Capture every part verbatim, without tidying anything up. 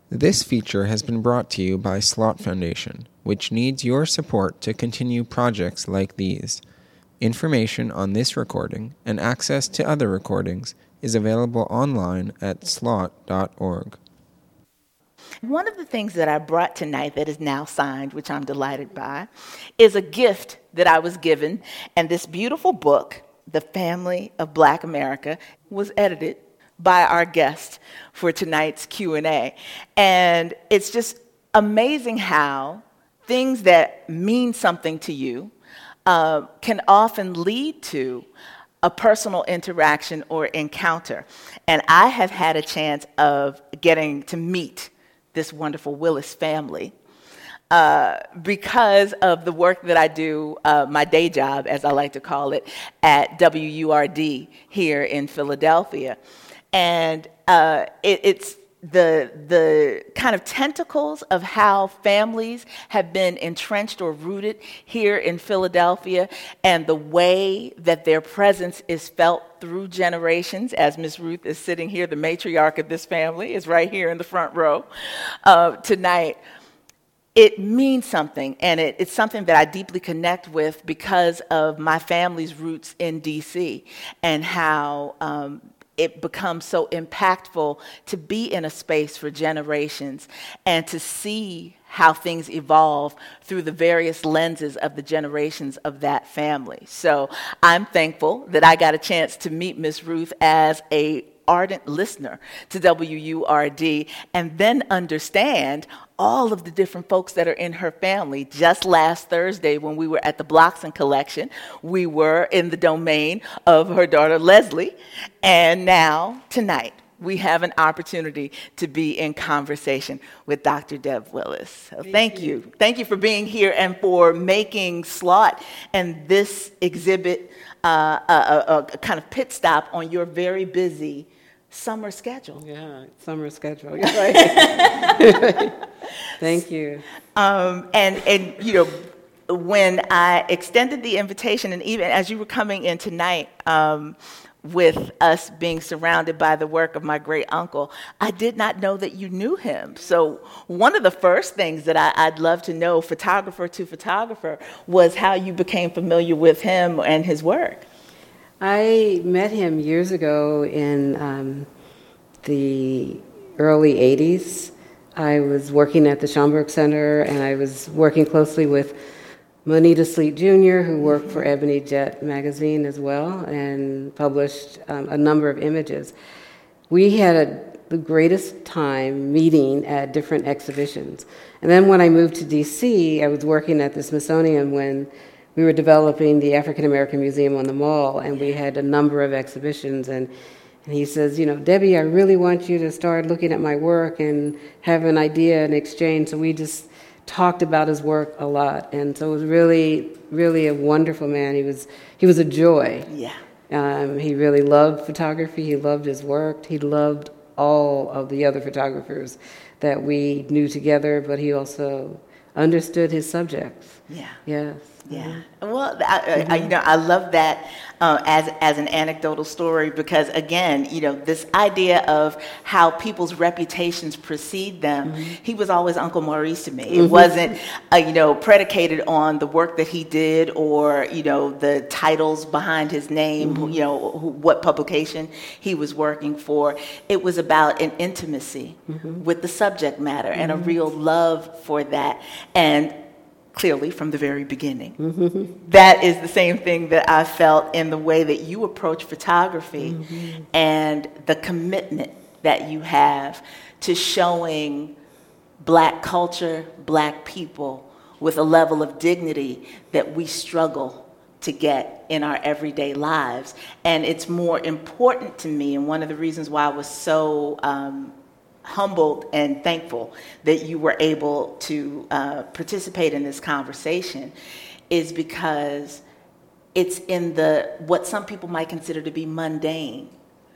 This feature has been brought to you by Slot Foundation, which needs your support to continue projects like these. Information on this recording and access to other recordings is available online at slot dot org. One of the things that I brought tonight that is now signed, which I'm delighted by, is a gift that I was given. And this beautiful book, The Family of Black America, was edited by our guest for tonight's Q and A. And it's just amazing how things that mean something to you uh, can often lead to a personal interaction or encounter. And I have had a chance of getting to meet this wonderful Willis family uh, because of the work that I do, uh, my day job, as I like to call it, at W U R D here in Philadelphia. And uh, it, it's the the kind of tentacles of how families have been entrenched or rooted here in Philadelphia, and the way that their presence is felt through generations. As Miz Ruth is sitting here, the matriarch of this family is right here in the front row uh, tonight. It means something, and it, it's something that I deeply connect with because of my family's roots in D C and how um, it becomes so impactful to be in a space for generations and to see how things evolve through the various lenses of the generations of that family. So I'm thankful that I got a chance to meet Miz Ruth as a ardent listener to W U R D and then understand all of the different folks that are in her family. Just last Thursday when we were at the Bloxon Collection, we were in the domain of her daughter Leslie, and now tonight we have an opportunity to be in conversation with Doctor Deb Willis. So thank, thank you. you. Thank you for being here and for making Slot and this exhibit uh, a, a, a kind of pit stop on your very busy summer schedule. Yeah, summer schedule. You're right. Thank you. Um, and, and, you know, when I extended the invitation, and even as you were coming in tonight, um, with us being surrounded by the work of my great uncle, I did not know that you knew him. So one of the first things that I, I'd love to know, photographer to photographer, was how you became familiar with him and his work. I met him years ago in um, the early eighties. I was working at the Schomburg Center, and I was working closely with Moneta Sleet Junior, who worked for Ebony Jet magazine as well, and published um, a number of images. We had a, the greatest time meeting at different exhibitions. And then when I moved to D C, I was working at the Smithsonian when we were developing the African American Museum on the Mall, and we had a number of exhibitions. And, and he says, you know, Debbie, I really want you to start looking at my work and have an idea and exchange. So we just talked about his work a lot, and so it was really, really a wonderful man. He was, he was a joy. Yeah. Um, he really loved photography. He loved his work. He loved all of the other photographers that we knew together, but he also understood his subjects. Yeah. Yes. Yeah. Well, I, mm-hmm. I, you know, I love that uh, as as an anecdotal story because, again, you know, this idea of how people's reputations precede them. Mm-hmm. He was always Uncle Maurice to me. Mm-hmm. It wasn't, uh, you know, predicated on the work that he did or, you know, the titles behind his name. Mm-hmm. You know, who, what publication he was working for. It was about an intimacy mm-hmm. with the subject matter mm-hmm. and a real love for that. And clearly from the very beginning. Mm-hmm. That is the same thing that I felt in the way that you approach photography mm-hmm. and the commitment that you have to showing Black culture, Black people with a level of dignity that we struggle to get in our everyday lives. And it's more important to me, and one of the reasons why I was so um, humbled and thankful that you were able to uh, participate in this conversation is because it's in the what some people might consider to be mundane,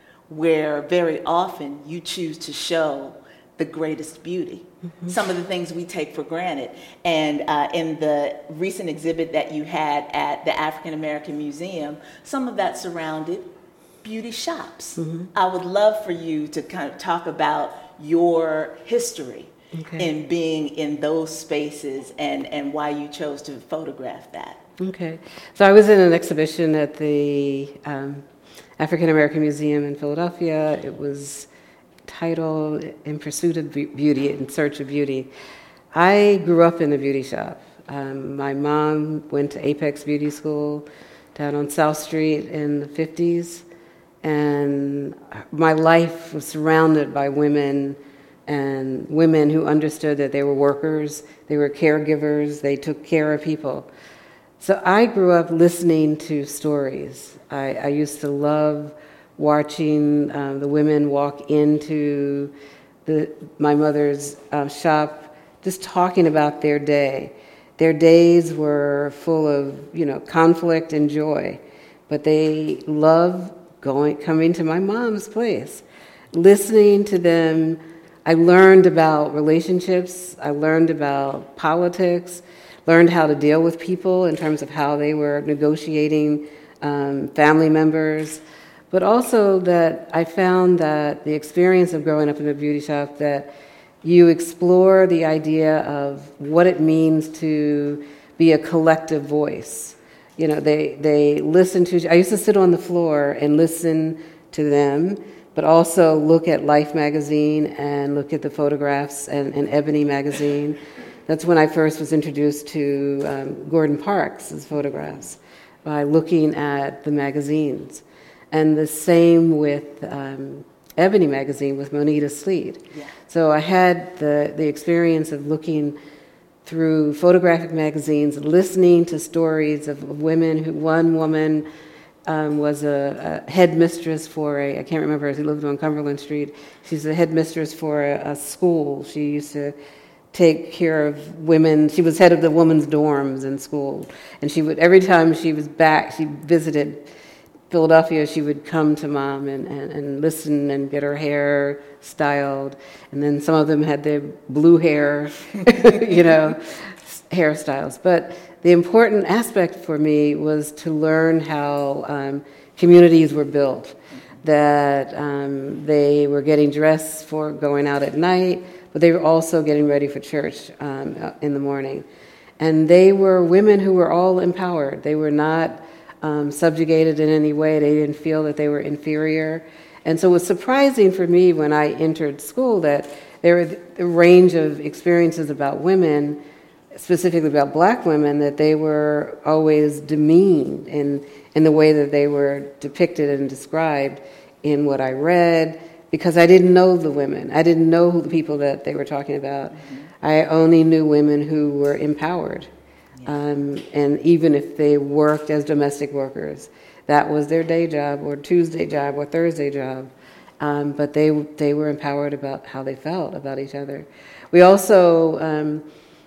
where very often you choose to show the greatest beauty. Mm-hmm. Some of the things we take for granted. And uh, in the recent exhibit that you had at the African American Museum, some of that surrounded beauty shops. Mm-hmm. I would love for you to kind of talk about your history Okay. in being in those spaces and, and why you chose to photograph that. Okay. So I was in an exhibition at the um, African American Museum in Philadelphia. It was titled In Pursuit of Beauty, In Search of Beauty. I grew up in a beauty shop. Um, my mom went to Apex Beauty School down on South Street in the fifties, and my life was surrounded by women and women who understood that they were workers, they were caregivers, they took care of people. So I grew up listening to stories. I, I used to love watching um, the women walk into the, my mother's uh, shop, just talking about their day. Their days were full of, you know, conflict and joy, but they loved going, coming to my mom's place, listening to them. I learned about relationships, I learned about politics, learned how to deal with people in terms of how they were negotiating um, family members, but also that I found that the experience of growing up in a beauty shop, that you explore the idea of what it means to be a collective voice. You know, they, they listen to, I used to sit on the floor and listen to them, but also look at Life magazine and look at the photographs and, and Ebony magazine. That's when I first was introduced to um, Gordon Parks' photographs, by looking at the magazines. And the same with um, Ebony magazine with Moneta Sleet. Yeah. So I had the, the experience of looking through photographic magazines, listening to stories of women who, one woman Um, was a, a headmistress for a, I can't remember, she lived on Cumberland Street. She's a headmistress for a, a school. She used to take care of women. She was head of the women's dorms in school. And she would, every time she was back, she visited Philadelphia, she would come to Mom and, and, and listen and get her hair styled. And then some of them had their blue hair, you know, hairstyles. But the important aspect for me was to learn how um, communities were built, that um, they were getting dressed for going out at night, but they were also getting ready for church um, in the morning. And they were women who were all empowered. They were not um, subjugated in any way. They didn't feel that they were inferior. And so it was surprising for me when I entered school that there were a range of experiences about women, specifically about black women, that they were always demeaned in, in the way that they were depicted and described in what I read, because I didn't know the women. I didn't know who the people that they were talking about. Mm-hmm. I only knew women who were empowered. Yeah. Um, and even if they worked as domestic workers, that was their day job or Tuesday job or Thursday job. Um, but they, they were empowered about how they felt about each other. We also... Um,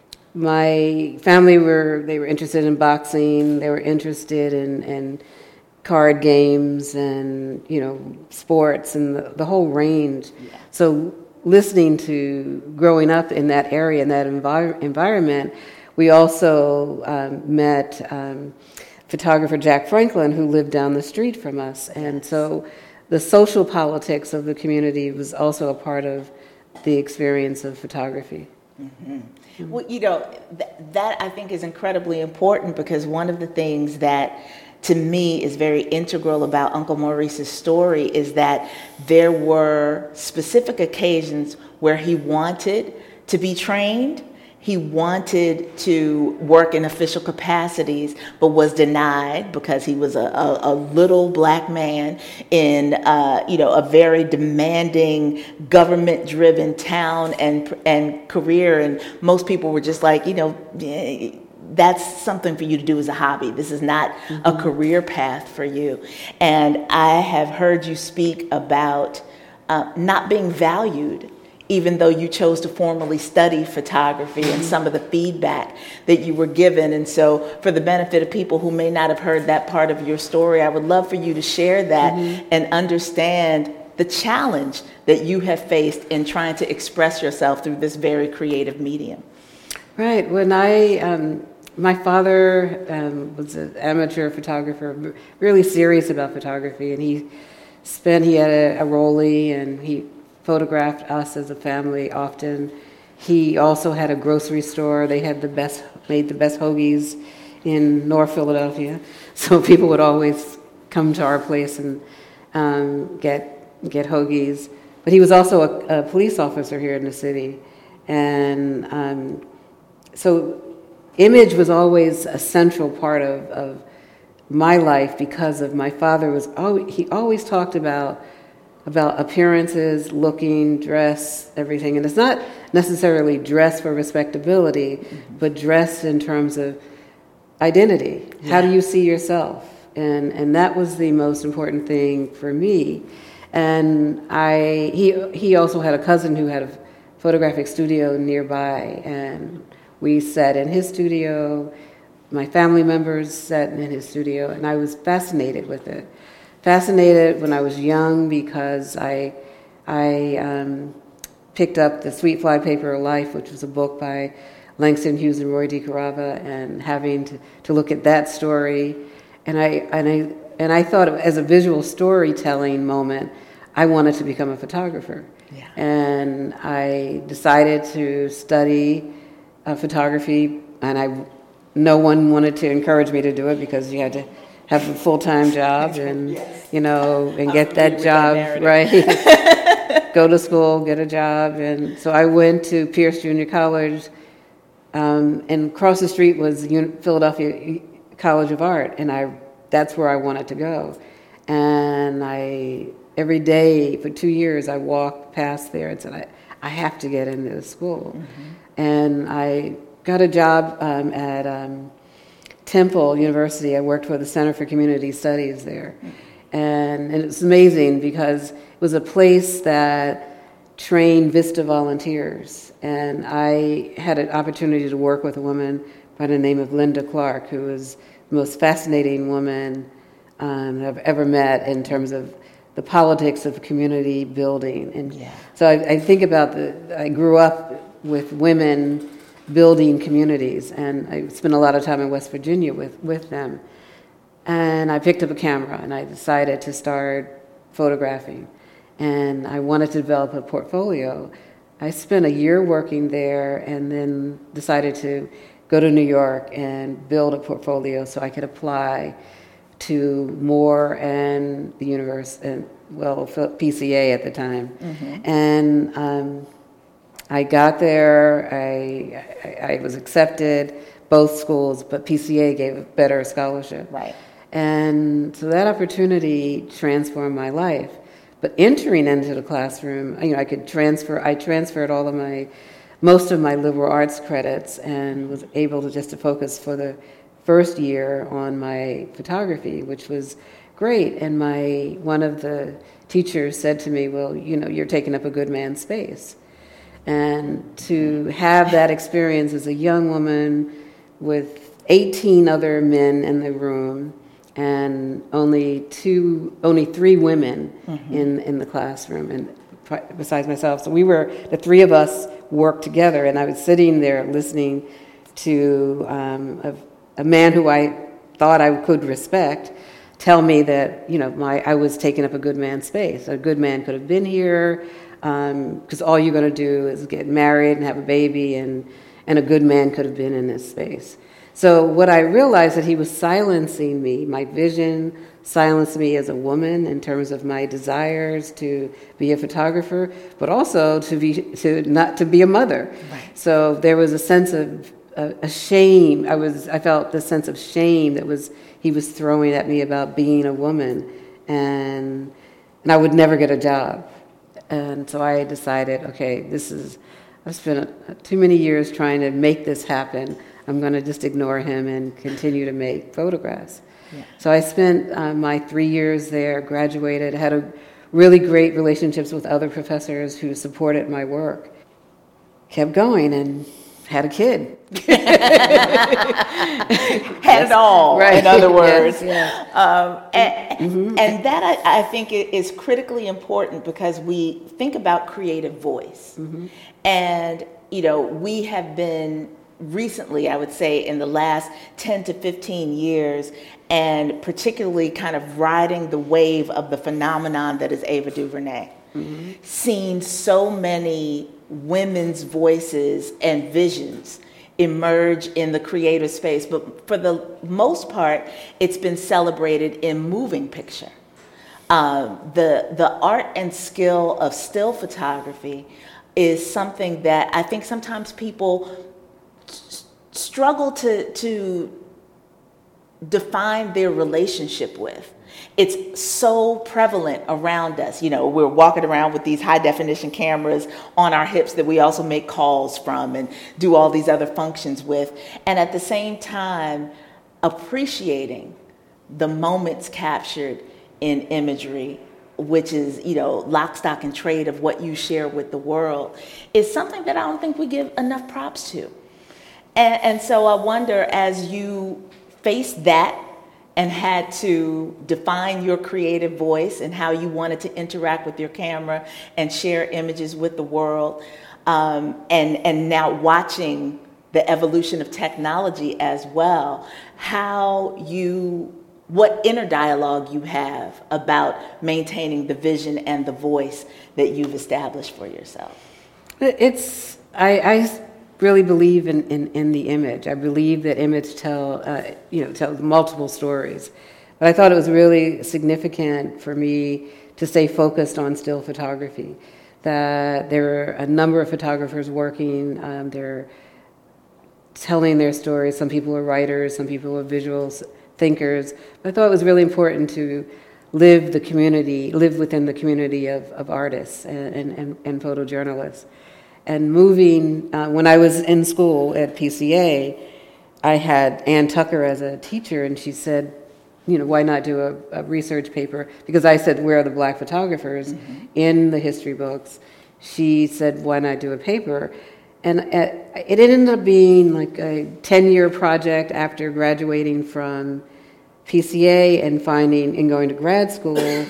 My family were, they were interested in boxing, they were interested in, in card games and, you know, sports and the, the whole range. Yeah. So listening to, growing up in that area, in that envir- environment, we also um, met um, photographer Jack Franklin, who lived down the street from us. And so the social politics of the community was also a part of the experience of photography. Mm-hmm. Well, you know, th- that I think is incredibly important, because one of the things that to me is very integral about Uncle Maurice's story is that there were specific occasions where he wanted to be trained. He wanted to work in official capacities, but was denied because he was a, a, a little black man in, uh, you know, a very demanding, government-driven town and and career. And most people were just like, you know, that's something for you to do as a hobby. This is not mm-hmm. a career path for you. And I have heard you speak about uh, not being valued, even though you chose to formally study photography, and some of the feedback that you were given. And so for the benefit of people who may not have heard that part of your story, I would love for you to share that mm-hmm. and understand the challenge that you have faced in trying to express yourself through this very creative medium. Right. When I, um, my father um, was an amateur photographer, really serious about photography, and he spent, he had a, a Rollie, and he photographed us as a family often. He also had a grocery store. They had the best, made the best hoagies in North Philadelphia. So people would always come to our place and um, get get hoagies. But he was also a, a police officer here in the city. And um, so image was always a central part of, of my life because of my father was always, he always talked about about appearances, looking, dress, everything. And it's not necessarily dress for respectability, mm-hmm. but dress in terms of identity. Yeah. How do you see yourself? And and that was the most important thing for me. And I he he also had a cousin who had a photographic studio nearby, and we sat in his studio. My family members sat in his studio, and I was fascinated with it. Fascinated when I was young because I I um, picked up the Sweet Fly Paper of Life, which was a book by Langston Hughes and Roy DeCarava, and having to, to look at that story, and I and I and I thought of, as a visual storytelling moment, I wanted to become a photographer, yeah. And I decided to study uh, photography, and I no one wanted to encourage me to do it because you had to have a full-time job and, yes. you know, and get that job, that right? Go to school, get a job. And so I went to Pierce Junior College, um, and across the street was Philadelphia College of Art, and I that's where I wanted to go. And I, every day for two years, I walked past there and said, I, I have to get into this school. Mm-hmm. And I got a job um, at... Um, Temple University. I worked for the Center for Community Studies there. And, and it's amazing because it was a place that trained VISTA volunteers. And I had an opportunity to work with a woman by the name of Linda Clark, who was the most fascinating woman um, I've ever met in terms of the politics of community building. And yeah. so I, I think about the, I grew up with women building communities, and I spent a lot of time in West Virginia with, with them. And I picked up a camera, and I decided to start photographing. And I wanted to develop a portfolio. I spent a year working there, and then decided to go to New York and build a portfolio so I could apply to Moore and the university, and well, P C A at the time. Mm-hmm. And um, I got there, I, I I was accepted, both schools, but P C A gave a better scholarship. Right. And so that opportunity transformed my life. But entering into the classroom, you know, I could transfer, I transferred all of my, most of my liberal arts credits and was able to just to focus for the first year on my photography, which was great. And my, one of the teachers said to me, well, you know, you're taking up a good man's space. And to have that experience as a young woman with eighteen other men in the room and only two, only three women mm-hmm. in, in the classroom, and besides myself. So we were, the three of us worked together, and I was sitting there listening to um, a, a man who I thought I could respect tell me that, you know, my I was taking up a good man's space. A good man could have been here, because um, all you're going to do is get married and have a baby, and, and a good man could have been in this space. So what I realized that he was silencing me, my vision silenced me as a woman in terms of my desires to be a photographer, but also to be to not to be a mother. Right. So there was a sense of a, a shame. I was I felt the sense of shame that was he was throwing at me about being a woman, and and I would never get a job. And so I decided, okay, this is, I've spent too many years trying to make this happen. I'm going to just ignore him and continue to make photographs. Yeah. So I spent uh, my three years there, graduated, had a really great relationships with other professors who supported my work. Kept going and had a kid. Had it all, right. In other words. Yes, yes. Um, and, mm-hmm. and that, I, I think, is critically important because we think about creative voice. Mm-hmm. And, you know, we have been recently, I would say, in the last ten to fifteen years, and particularly kind of riding the wave of the phenomenon that is Ava DuVernay. mm-hmm. seen so many women's voices and visions emerge in the creative space, but for the most part, it's been celebrated in moving picture. Um, the the art and skill of still photography is something that I think sometimes people s- struggle to to define their relationship with. It's so prevalent around us. You know, we're walking around with these high definition cameras on our hips that we also make calls from and do all these other functions with. And at the same time, appreciating the moments captured in imagery, which is, you know, lock, stock, and trade of what you share with the world, is something that I don't think we give enough props to. And, and so I wonder, as you face that and had to define your creative voice and how you wanted to interact with your camera and share images with the world, um, and, and now watching the evolution of technology as well, how you, what inner dialogue you have about maintaining the vision and the voice that you've established for yourself. It's, I, I really believe in, in, in the image. I believe that image tell, uh, you know, tells multiple stories. But I thought it was really significant for me to stay focused on still photography. That there are a number of photographers working, um, they're telling their stories. Some people are writers, some people are visual thinkers. But I thought it was really important to live the community, live within the community of, of artists and, and, and photojournalists. And moving, uh, when I was in school at P C A, I had Ann Tucker as a teacher, and she said, you know, why not do a, a research paper? Because I said, where are the black photographers mm-hmm. in the history books? She said, why not do a paper? And it ended up being like a ten-year project after graduating from P C A and finding and going to grad school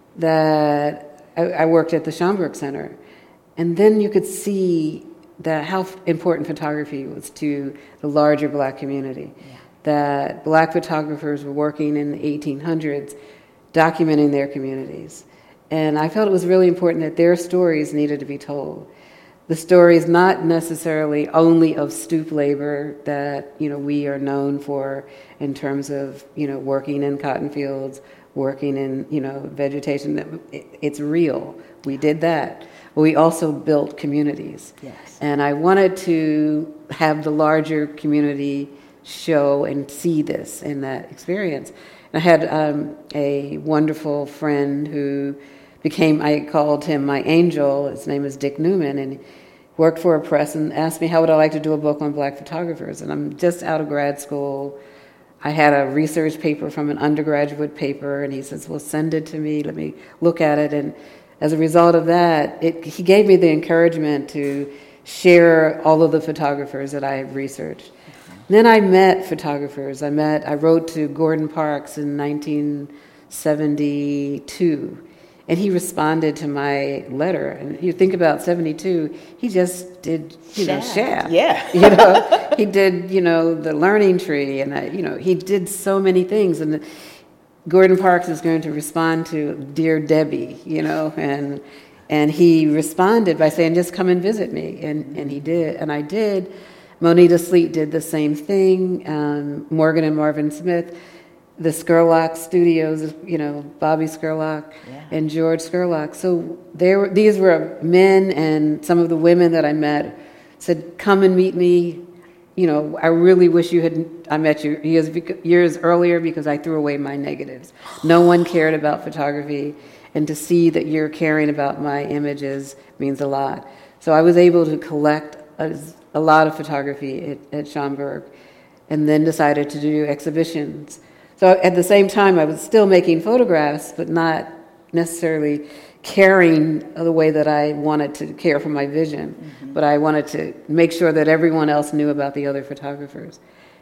that I, I worked at the Schomburg Center. And then you could see that how important photography was to the larger black community. Yeah. That black photographers were working in the eighteen hundreds, documenting their communities. And I felt it was really important that their stories needed to be told. The stories not necessarily only of stoop labor that, you know, we are known for in terms of, you know, working in cotton fields, working in, you know, vegetation. It's real. We did that. But we also built communities. Yes. And I wanted to have the larger community show and see this in that experience. I had um, a wonderful friend who became, I called him my angel. His name is Dick Newman, and he worked for a press and asked me how would I like to do a book on black photographers. And I'm just out of grad school. I had a research paper from an undergraduate paper, and he says, well, send it to me. Let me look at it. And as a result of that, it, he gave me the encouragement to share all of the photographers that I had researched. Mm-hmm. Then I met photographers. I met, I wrote to Gordon Parks in nineteen seventy-two, and he responded to my letter. And you think about seventy-two, he just did, you know, Shaft. Yeah. You know, he did, you know, the Learning Tree, and, I, you know, he did so many things. And the, Gordon Parks is going to respond to Dear Debbie, you know, and and he responded by saying, just come and visit me. And, and he did, and I did. Monita Sleet did the same thing. Um, Morgan and Marvin Smith, the Scurlock Studios, you know, Bobby Scurlock yeah. and George Scurlock. So they were, these were men, and some of the women that I met said, come and meet me. You know, I really wish you had, I met you years, years earlier because I threw away my negatives. No one cared about photography, and to see that you're caring about my images means a lot. So I was able to collect a, a lot of photography at, at Schomburg, and then decided to do exhibitions. So at the same time, I was still making photographs, but not necessarily caring the way that I wanted to care for my vision, mm-hmm. but I wanted to make sure that everyone else knew about the other photographers.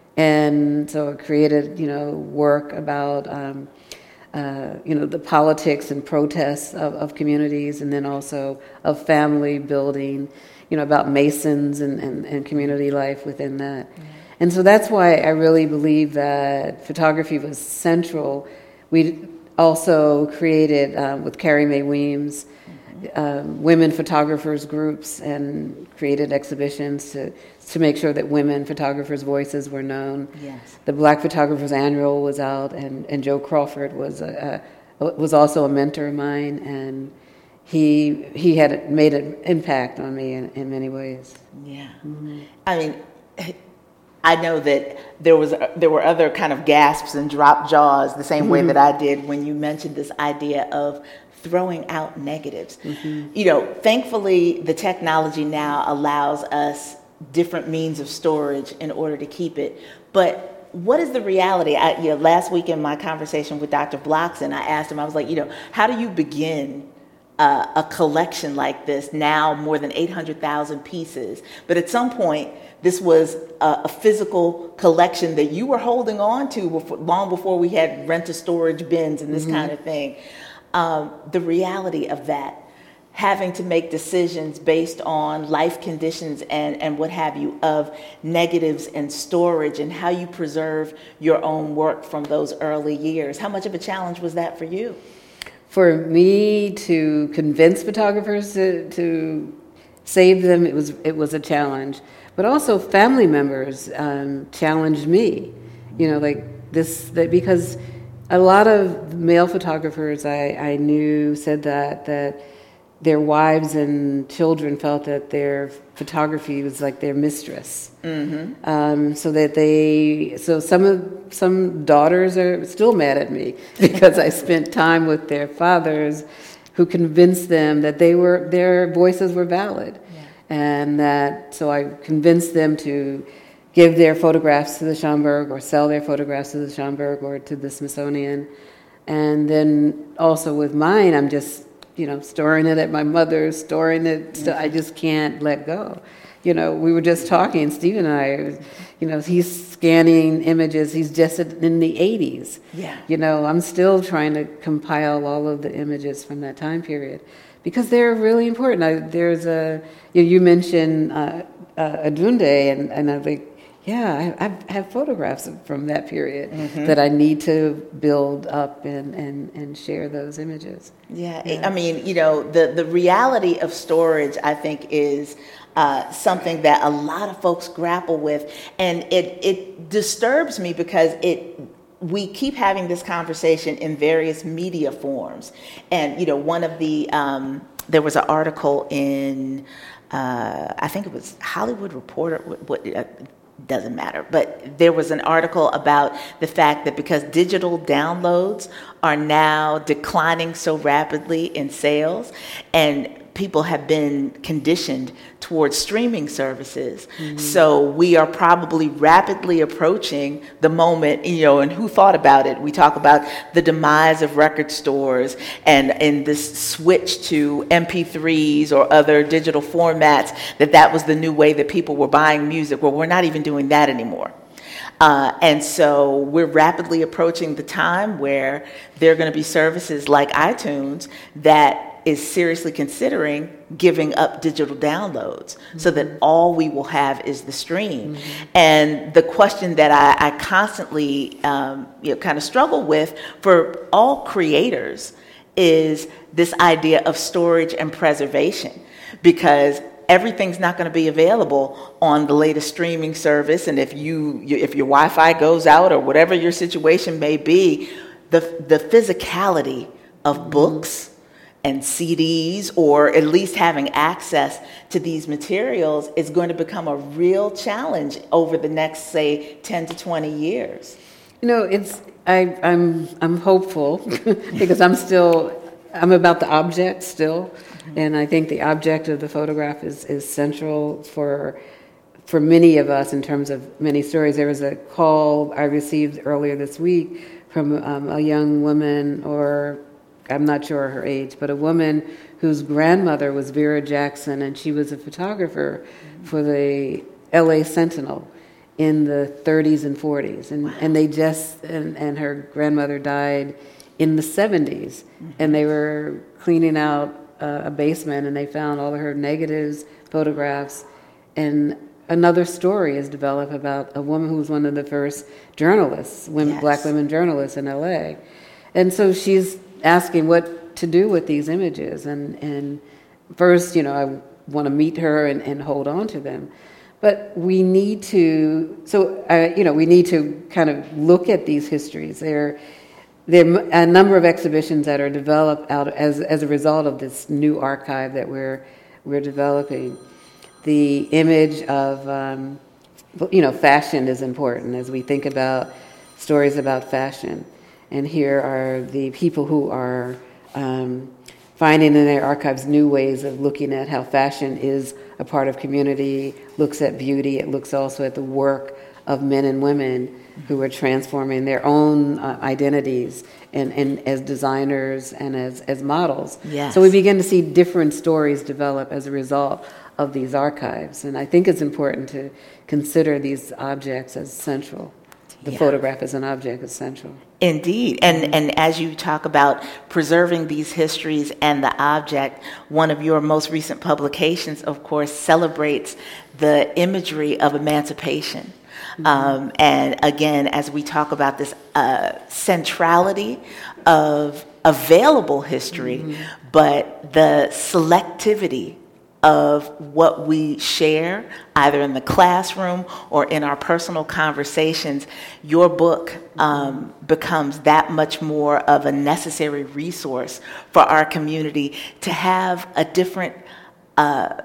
And so I created, you know, work about, um, uh, you know, the politics and protests of, of communities, and then also of family building, you know, about Masons and, and, and community life within that. Mm-hmm. And so that's why I really believe that photography was central. We also created, um, with Carrie Mae Weems, um, women photographers groups and created exhibitions to to make sure that women photographers' voices were known. Yes. The Black Photographers Annual was out, and, and Joe Crawford was a, a, was also a mentor of mine, and he he had made an impact on me in, in many ways. Yeah. Mm-hmm. I mean, I know that there was there were other kind of gasps and drop jaws the same way mm-hmm. that I did when you mentioned this idea of throwing out negatives. Mm-hmm. You know, thankfully, the technology now allows us different means of storage in order to keep it. But what is the reality? I, you know, last week in my conversation with Doctor Bloxon, I asked him, I was like, you know, how do you begin uh, a collection like this, now more than eight hundred thousand pieces? But at some point, this was a, a physical collection that you were holding on to before, long before we had rent-a-storage bins and this mm-hmm. kind of thing. Um, the reality of that, having to make decisions based on life conditions and, and what have you, of negatives and storage and how you preserve your own work from those early years. How much of a challenge was that for you? For me to convince photographers to, to save them, it was it was a challenge. But also family members um, challenged me, you know, like this, that because a lot of male photographers I, I knew said that, that their wives and children felt that their photography was like their mistress. Mm-hmm. Um, so that they, so some of some daughters are still mad at me because I spent time with their fathers, who convinced them that they were their voices were valid, yeah. and that so I convinced them to give their photographs to the Schomburg or sell their photographs to the Schomburg or to the Smithsonian, and then also with mine, I'm just, you know, storing it at my mother's, storing it, so I just can't let go. You know, we were just talking, Stephen and I, you know, he's scanning images, he's just in the eighties. Yeah. You know, I'm still trying to compile all of the images from that time period because they're really important. I, there's a, you, know, you mentioned uh, uh, Adunde, and, and I'm like, yeah, I, I have photographs from that period mm-hmm. that I need to build up and, and, and share those images. Yeah. yeah, I mean, you know, the, the reality of storage, I think, is uh, something that a lot of folks grapple with. And it, it disturbs me because it we keep having this conversation in various media forms. And, you know, one of the, um, there was an article in, uh, I think it was Hollywood Reporter, what, uh, doesn't matter, but there was an article about the fact that because digital downloads are now declining so rapidly in sales, and people have been conditioned towards streaming services. Mm-hmm. So we are probably rapidly approaching the moment, you know, and who thought about it? We talk about the demise of record stores and, and this switch to M P threes or other digital formats, that that was the new way that people were buying music. Well, we're not even doing that anymore. Uh, and so we're rapidly approaching the time where there are going to be services like iTunes that is seriously considering giving up digital downloads mm-hmm. so that all we will have is the stream. Mm-hmm. And the question that I, I constantly um, you know, kind of struggle with for all creators is this idea of storage and preservation, because everything's not going to be available on the latest streaming service. And if you, if your Wi-Fi goes out or whatever your situation may be, the the physicality of mm-hmm. books and C Ds, or at least having access to these materials, is going to become a real challenge over the next, say, ten to twenty years. You know, it's I, I'm I'm hopeful because I'm still I'm about the object still, mm-hmm. and I think the object of the photograph is is central for for many of us in terms of many stories. There was a call I received earlier this week from um, a young woman, or I'm not sure her age, but a woman whose grandmother was Vera Jackson, and she was a photographer mm-hmm. for the L A Sentinel in the thirties and forties. And, wow. and they just, and, and her grandmother died in the seventies. Mm-hmm. And they were cleaning out uh, a basement, and they found all of her negatives, photographs, and another story is developed about a woman who was one of the first journalists, women, yes. black women journalists in L A. And so she's asking, what to do with these images. And, and first, you know, I want to meet her and, and hold on to them. But we need to, so, uh, you know, we need to kind of look at these histories. There, there are a number of exhibitions that are developed out as, as a result of this new archive that we're, we're developing. The image of, um, you know, fashion is important as we think about stories about fashion. And here are the people who are um, finding in their archives new ways of looking at how fashion is a part of community, looks at beauty. It looks also at the work of men and women who are transforming their own uh, identities and, and as designers and as, as models. Yes. So we begin to see different stories develop as a result of these archives. And I think it's important to consider these objects as central. The Yeah. photograph as an object is central. Indeed. And and as you talk about preserving these histories and the object, one of your most recent publications, of course, celebrates the imagery of emancipation. Mm-hmm. Um, and again, as we talk about this uh, centrality of available history, mm-hmm. but the selectivity of what we share, either in the classroom or in our personal conversations, your book um, becomes that much more of a necessary resource for our community to have a different uh,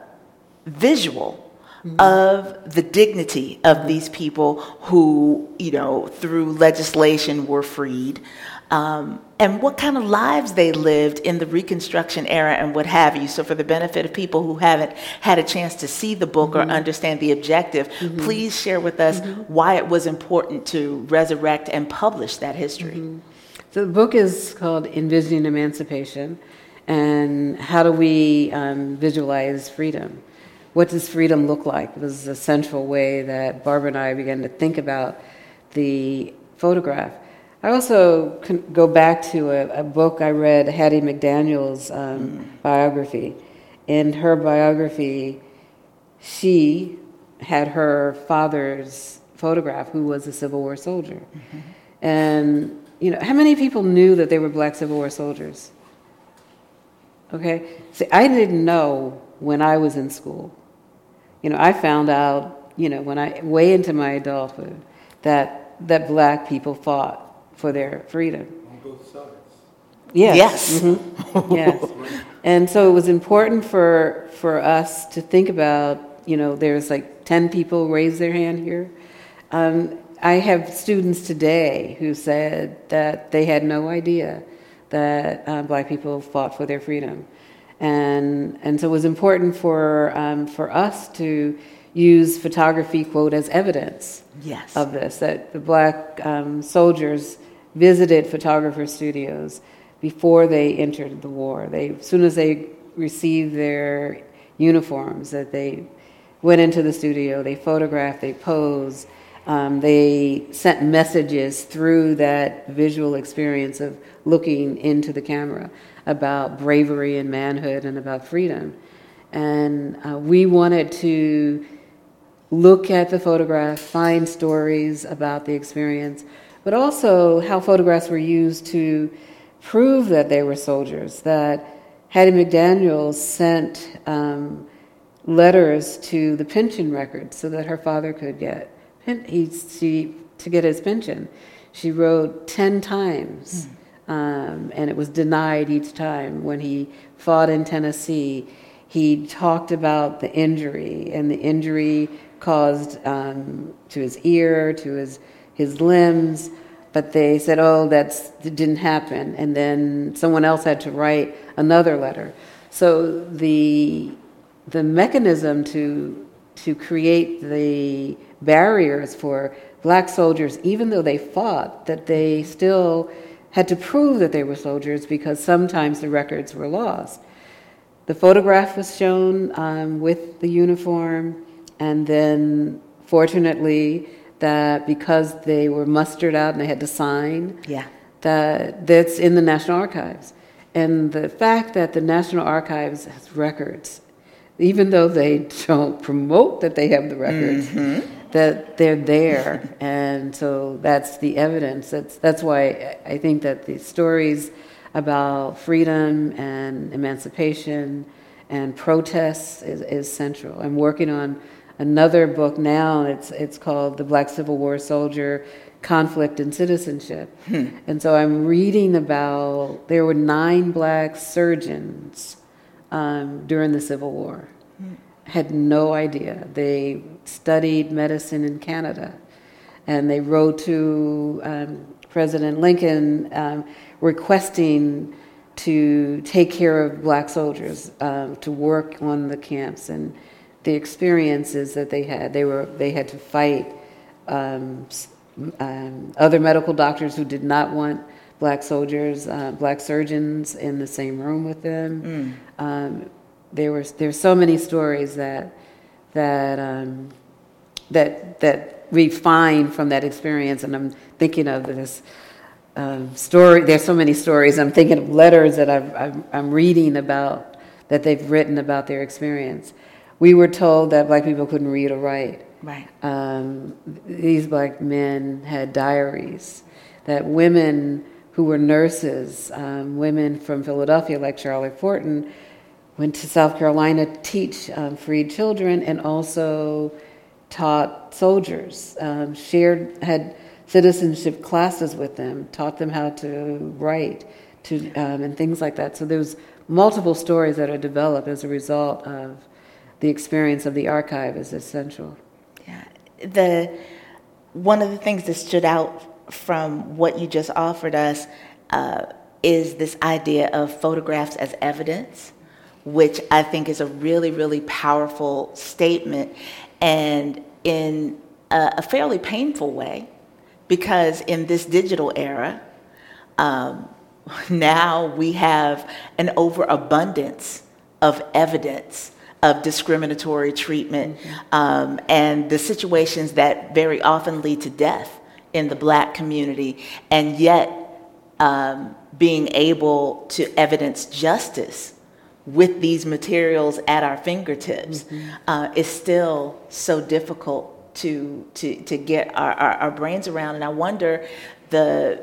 visual Mm-hmm. of the dignity of these people who, you know, through legislation were freed, um, and what kind of lives they lived in the Reconstruction era and what have you. So for the benefit of people who haven't had a chance to see the book mm-hmm. or understand the objective, mm-hmm. please share with us mm-hmm. why it was important to resurrect and publish that history. Mm-hmm. So the book is called Envisioning Emancipation, and how do we um, visualize freedom? What does freedom look like? This is a central way that Barbara and I began to think about the photograph. I also can go back to a, a book I read, Hattie McDaniel's um, mm. biography. In her biography, she had her father's photograph, who was a Civil War soldier. Mm-hmm. And, you know, how many people knew that they were black Civil War soldiers? Okay? See, I didn't know when I was in school. You know, I found out, you know, when I, way into my adulthood, that that black people fought for their freedom. On both sides. Yes. Yes. Mm-hmm. Yes. And so it was important for for us to think about, you know, there's like ten people raised their hand here. Um, I have students today who said that they had no idea that uh, black people fought for their freedom. And and so it was important for um, for us to use photography, quote, as evidence yes. of this, that the black um, soldiers visited photographer studios before they entered the war. They, as soon as they received their uniforms, that they went into the studio, they photographed, they posed, um, they sent messages through that visual experience of looking into the camera about bravery and manhood and about freedom. And uh, we wanted to look at the photograph, find stories about the experience, but also how photographs were used to prove that they were soldiers, that Hattie McDaniel sent um, letters to the pension records so that her father could get he, she, to get his pension. She wrote ten times. Mm. Um, and it was denied each time. When he fought in Tennessee, he talked about the injury, and the injury caused um, to his ear, to his his limbs, but they said, oh, that's, that didn't happen. And then someone else had to write another letter. So the the mechanism to to create the barriers for black soldiers, even though they fought, that they still had to prove that they were soldiers because sometimes the records were lost. The photograph was shown um, with the uniform, and then fortunately that because they were mustered out and they had to sign, yeah. that that's in the National Archives. And the fact that the National Archives has records, even though they don't promote that they have the records, mm-hmm. that they're there, and so that's the evidence. That's that's why I think that the stories about freedom and emancipation and protests is, is central. I'm working on another book now. It's it's called The Black Civil War Soldier, Conflict and Citizenship. Hmm. And so I'm reading about, there were nine black surgeons um, during the Civil War. Hmm. Had no idea. They studied medicine in Canada. And they wrote to um, President Lincoln um, requesting to take care of black soldiers, um, to work on the camps, and the experiences that they had. They were they had to fight um, um, other medical doctors who did not want black soldiers, uh, black surgeons in the same room with them. Mm. Um, there were there's so many stories that that um, that that we find from that experience, and I'm thinking of this. Um, story. There's so many stories. I'm thinking of letters that I've, I'm, I'm reading about that they've written about their experience. We were told that black people couldn't read or write. Right. Um, these black men had diaries. That women who were nurses, um, women from Philadelphia like Charlotte Fortin, went to South Carolina to teach um, freed children, and also taught soldiers. Um, shared had. citizenship classes with them, taught them how to write, to um, and things like that. So there's multiple stories that are developed as a result of the experience of the archive is essential. Yeah, the one of the things that stood out from what you just offered us uh, is this idea of photographs as evidence, which I think is a really, really powerful statement, and in a, a fairly painful way. Because in this digital era, um, now we have an overabundance of evidence of discriminatory treatment, mm-hmm. um, and the situations that very often lead to death in the black community, and yet um, being able to evidence justice with these materials at our fingertips mm-hmm. uh, is still so difficult to to to get our, our, our brains around. And I wonder the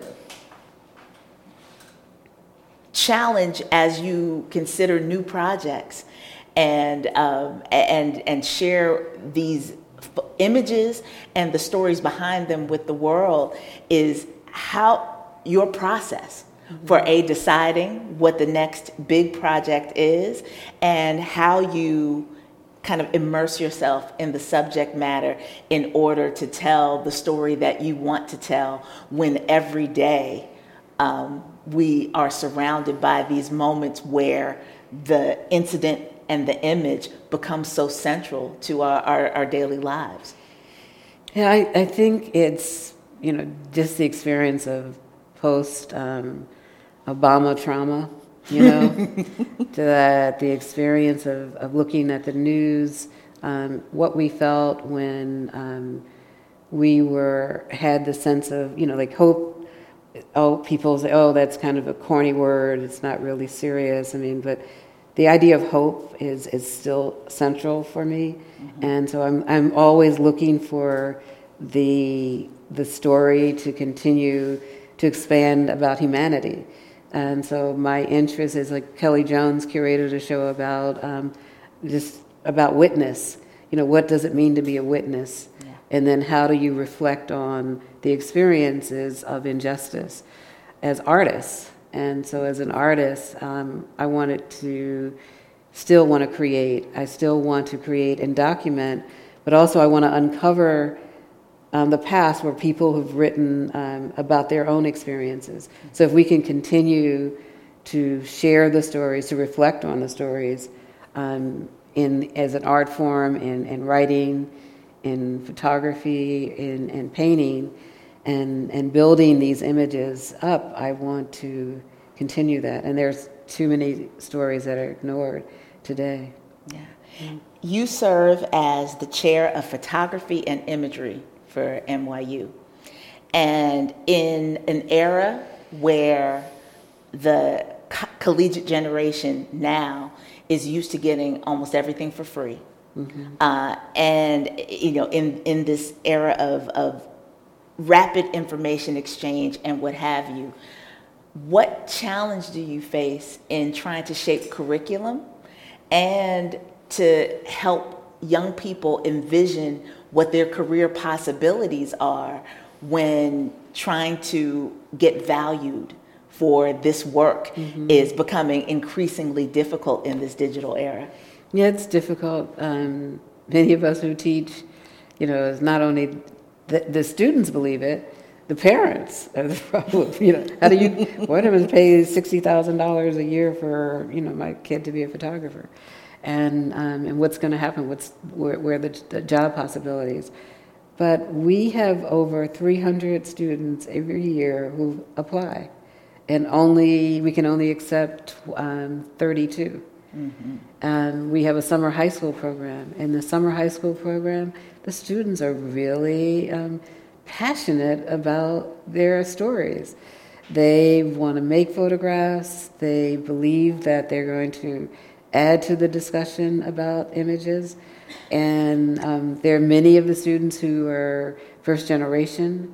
challenge as you consider new projects and um, and and share these f- images and the stories behind them with the world is how your process mm-hmm. for a deciding what the next big project is, and how you kind of immerse yourself in the subject matter in order to tell the story that you want to tell, when every day um, we are surrounded by these moments where the incident and the image becomes so central to our, our, our daily lives. Yeah, I, I think it's, you know, just the experience of post um, Obama trauma. You know, to that, the experience of, of looking at the news, um, what we felt when um, we were had the sense of, you know, like hope. Oh, people say, oh, that's kind of a corny word. It's not really serious. I mean, but the idea of hope is is still central for me, mm-hmm. and so I'm I'm always looking for the the story to continue to expand about humanity. And so my interest is, like, Kelly Jones curated a show about um, just about witness. You know, what does it mean to be a witness? Yeah. And then how do you reflect on the experiences of injustice as artists? And so as an artist, um, I wanted to still want to create. I still want to create and document, but also I want to uncover Um, the past where people have written um, about their own experiences. So if we can continue to share the stories, to reflect on the stories um, in as an art form, in, in writing, in photography, in, in painting, and, and building these images up, I want to continue that. And there's too many stories that are ignored today. Yeah. Mm. You serve as the chair of photography and imagery for N Y U. And in an era where the co- collegiate generation now is used to getting almost everything for free, mm-hmm. uh, and you know, in, in this era of, of rapid information exchange and what have you, what challenge do you face in trying to shape curriculum and to help young people envision what their career possibilities are when trying to get valued for this work mm-hmm. is becoming increasingly difficult in this digital era? Yeah, it's difficult. Um, many of us who teach, you know, it's not only the, the students believe it, the parents are the problem. You know, how do you, what if I pay sixty thousand dollars a year for, you know, my kid to be a photographer? And um, and what's going to happen? What's where, where are the, the job possibilities? But we have over three hundred students every year who apply, and only we can only accept um, thirty-two. Mm-hmm. And we have a summer high school program. In the summer high school program, the students are really um, passionate about their stories. They want to make photographs. They believe that they're going to add to the discussion about images. And um, there are many of the students who are first generation,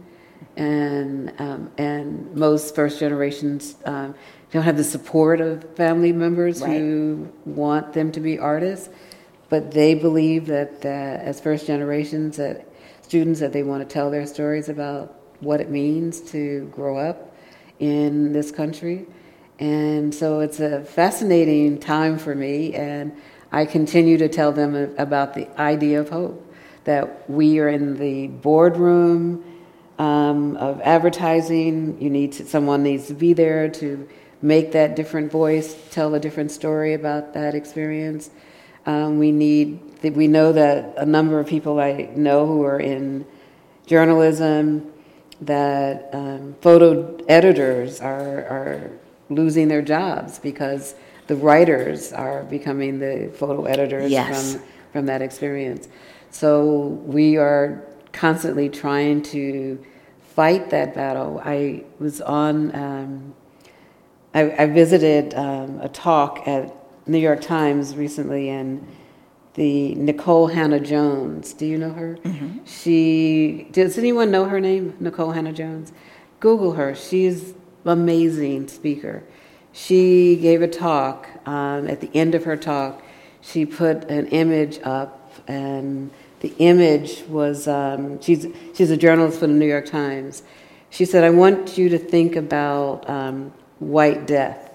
and um, and most first generations um, don't have the support of family members right. who want them to be artists, but they believe that, that as first generations, that students, that they want to tell their stories about what it means to grow up in this country. And so it's a fascinating time for me, and I continue to tell them about the idea of hope, that we are in the boardroom um, of advertising. You need to, someone needs to be there to make that different voice, tell a different story about that experience. Um, we need, we know that a number of people I know who are in journalism, that um, photo editors are, are losing their jobs because the writers are becoming the photo editors yes. from, from that experience. So we are constantly trying to fight that battle. I was on, um, I, I visited um, a talk at New York Times recently, and the Nikole Hannah-Jones, do you know her? Mm-hmm. She, does anyone know her name, Nikole Hannah-Jones? Google her. She's an amazing speaker. She gave a talk. Um, at the end of her talk, she put an image up, and the image was, um, she's, she's a journalist for the New York Times. She said, I want you to think about um, white death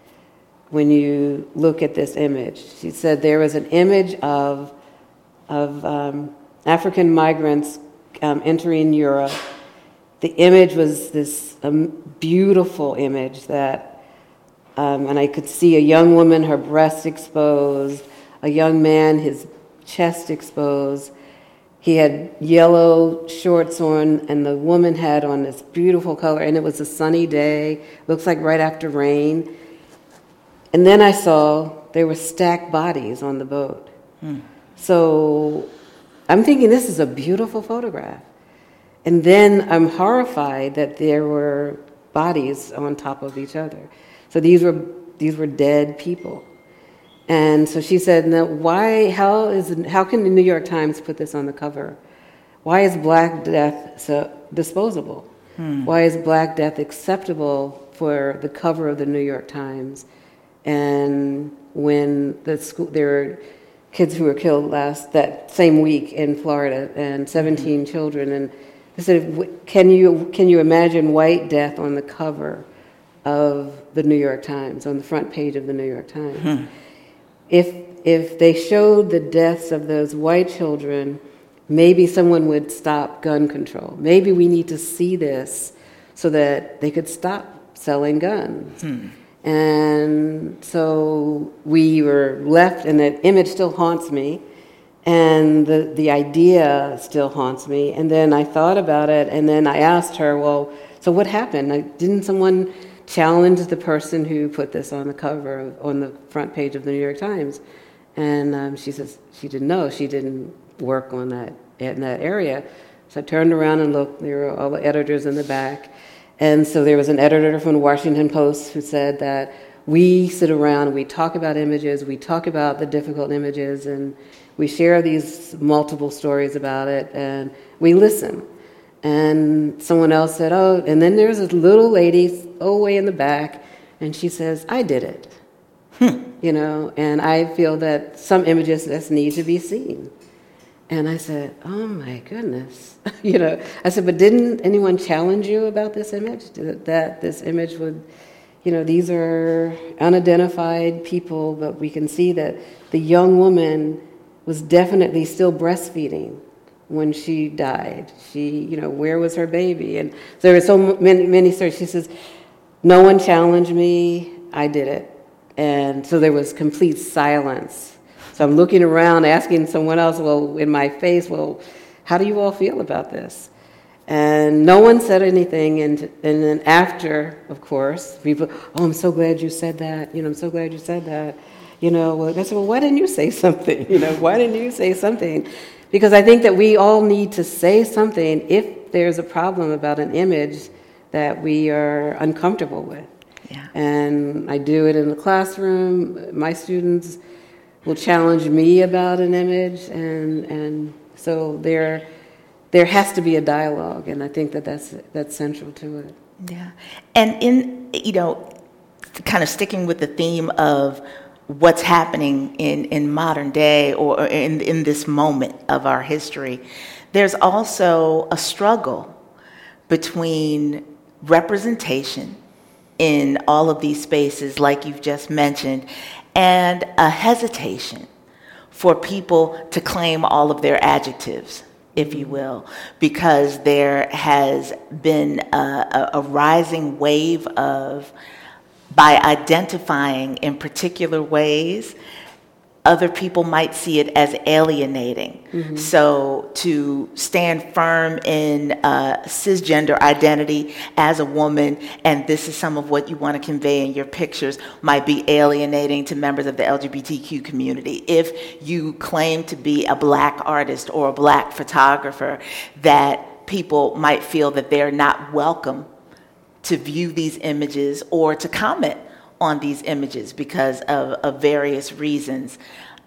when you look at this image. She said there was an image of, of um, African migrants um, entering Europe. The image was this um, beautiful image that, um, and I could see a young woman, her breast exposed, a young man, his chest exposed. He had yellow shorts on, and the woman had on this beautiful color, and it was a sunny day, looks like right after rain. And then I saw there were stacked bodies on the boat. Hmm. So I'm thinking this is a beautiful photograph. And then I'm horrified that there were bodies on top of each other. So these were these were dead people. And so she said, "Now, why? How is? How can the New York Times put this on the cover? Why is Black death so disposable? Hmm. Why is Black death acceptable for the cover of the New York Times? And when the school, there were kids who were killed last that same week in Florida, and seventeen mm-hmm. children, and they said, can you can you imagine white death on the cover of the New York Times, on the front page of the New York Times? Mm-hmm. If if they showed the deaths of those white children, maybe someone would stop gun control. Maybe we need to see this so that they could stop selling guns." Hmm. And so we were left, and that image still haunts me, and the, the idea still haunts me. And then I thought about it, and then I asked her, well, so what happened? Like, didn't someone challenge the person who put this on the cover, on the front page of the New York Times? And um, she says she didn't know. She didn't work on that in that area. So I turned around and looked. There were all the editors in the back. And so there was an editor from the Washington Post who said that we sit around, we talk about images, we talk about the difficult images, and we share these multiple stories about it, and we listen. And someone else said, oh, and then there's this little lady way in the back, and she says, I did it. Hmm. You know, and I feel that some images just need to be seen. And I said, oh my goodness. you know, I said, but didn't anyone challenge you about this image? That this image would, you know, these are unidentified people, but we can see that the young woman was definitely still breastfeeding when she died. She, you know, where was her baby? And there were so many, many stories. She says, no one challenged me, I did it. And so there was complete silence. So I'm looking around, asking someone else, well, in my face, well, how do you all feel about this? And no one said anything. And and then after, of course, people, oh, I'm so glad you said that. You know, I'm so glad you said that. You know, well, I said, well, why didn't you say something? You know, why didn't you say something? Because I think that we all need to say something if there's a problem about an image that we are uncomfortable with. Yeah. And I do it in the classroom. My students will challenge me about an image, and and so there there has to be a dialogue, and I think that that's that's central to it. Yeah, and in you know, kind of sticking with the theme of what's happening in, in modern day or in in this moment of our history, there's also a struggle between representation in all of these spaces, like you've just mentioned, and a hesitation for people to claim all of their adjectives, if you will, because there has been a, a, a rising wave of, by identifying in particular ways, other people might see it as alienating. Mm-hmm. So to stand firm in uh, cisgender identity as a woman, and this is some of what you want to convey in your pictures, might be alienating to members of the L G B T Q community. If you claim to be a black artist or a black photographer, that people might feel that they're not welcome to view these images or to comment on these images because of, of various reasons.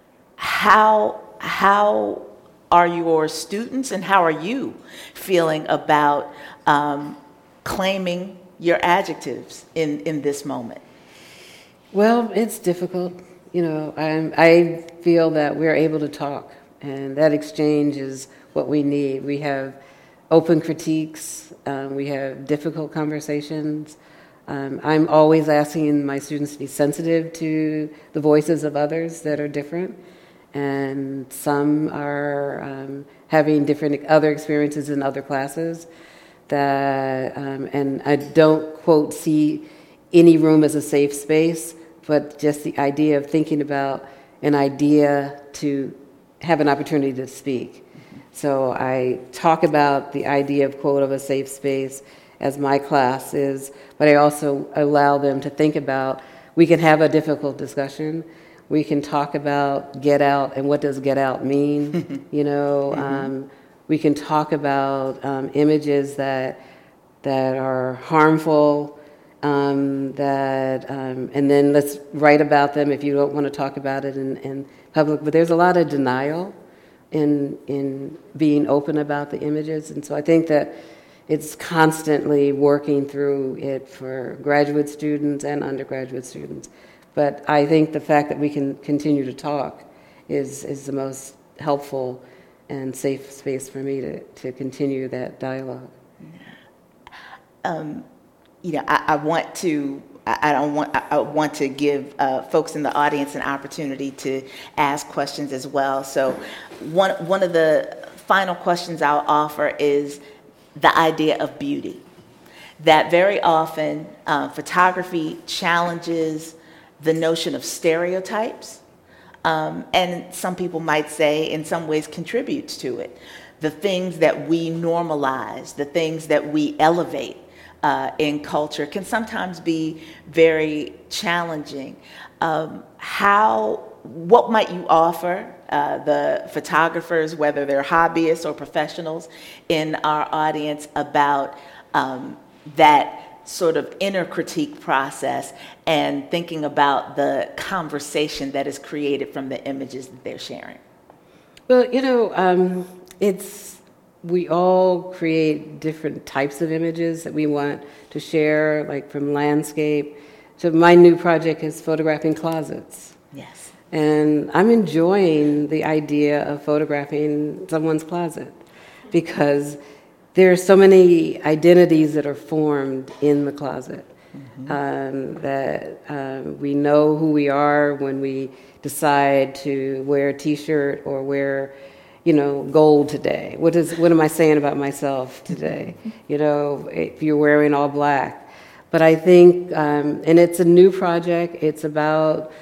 How how are your students and how are you feeling about um, claiming your adjectives in, in this moment? Well, it's difficult. You know, I'm, I feel that we're able to talk, and that exchange is what we need. We have open critiques. Um, we have difficult conversations. Um, I'm always asking my students to be sensitive to the voices of others that are different, and some are um, having different other experiences in other classes. That um, and I don't quote see any room as a safe space, but just the idea of thinking about an idea to have an opportunity to speak. So I talk about the idea of quote of a safe space as my class is, but I also allow them to think about, we can have a difficult discussion. We can talk about get out and what does get out mean, you know. Mm-hmm. Um, we can talk about um, images that that are harmful, um, that, um, and then let's write about them if you don't want to talk about it in, in public. But there's a lot of denial in in being open about the images, and so I think that it's constantly working through it for graduate students and undergraduate students. But I think the fact that we can continue to talk is is the most helpful and safe space for me to, to continue that dialogue. Um, you know, I, I want to. I don't want. I want to give uh, folks in the audience an opportunity to ask questions as well. So, one one of the final questions I'll offer is the idea of beauty. That very often uh, photography challenges the notion of stereotypes, um, and some people might say, in some ways, contributes to it. The things that we normalize, the things that we elevate. Uh, in culture can sometimes be very challenging. Um, how, what might you offer uh, the photographers, whether they're hobbyists or professionals in our audience, about um, that sort of inner critique process and thinking about the conversation that is created from the images that they're sharing? Well, you know, um, it's we all create different types of images that we want to share, like from landscape. So my new project is photographing closets. Yes. And I'm enjoying the idea of photographing someone's closet because there are so many identities that are formed in the closet. Mm-hmm. um, that um, we know who we are when we decide to wear a T-shirt or wear, you know, gold today. What is what am I saying about myself today? You know, if you're wearing all black. But I think, um, and it's a new project. It's about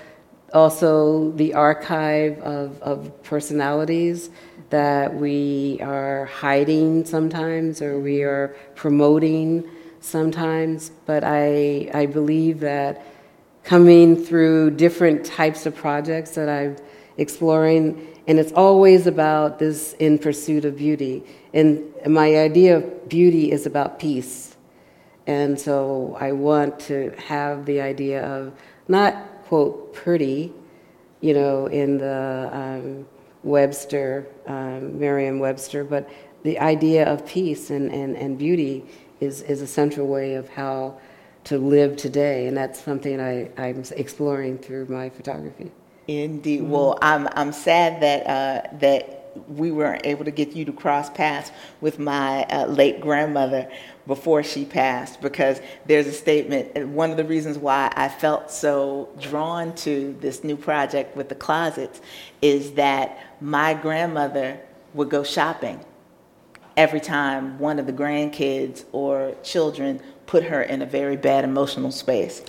also the archive of, of personalities that we are hiding sometimes or we are promoting sometimes. But I, I believe that coming through different types of projects that I'm exploring, and it's always about this in pursuit of beauty. And my idea of beauty is about peace. And so I want to have the idea of not, quote, pretty, you know, in the um, Webster, um, Merriam-Webster, but the idea of peace and, and, and beauty is, is a central way of how to live today. And that's something I, I'm exploring through my photography. Indeed. Mm-hmm. Well, I'm I'm sad that uh, that we weren't able to get you to cross paths with my uh, late grandmother before she passed, because there's a statement, and one of the reasons why I felt so drawn to this new project with the closets is that my grandmother would go shopping every time one of the grandkids or children put her in a very bad emotional space.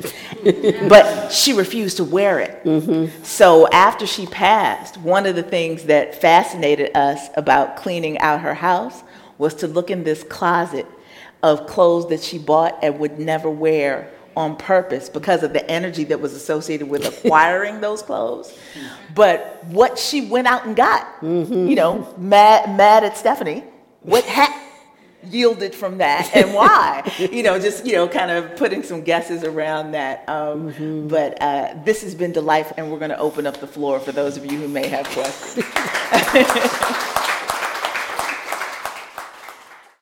But she refused to wear it. Mm-hmm. So after she passed, one of the things that fascinated us about cleaning out her house was to look in this closet of clothes that she bought and would never wear on purpose because of the energy that was associated with acquiring those clothes. But what she went out and got, mm-hmm. you know, mad, mad at Stephanie, what hat yielded from that and why, you know, just, you know, kind of putting some guesses around that. Um, mm-hmm. But uh, this has been delightful, and we're going to open up the floor for those of you who may have questions.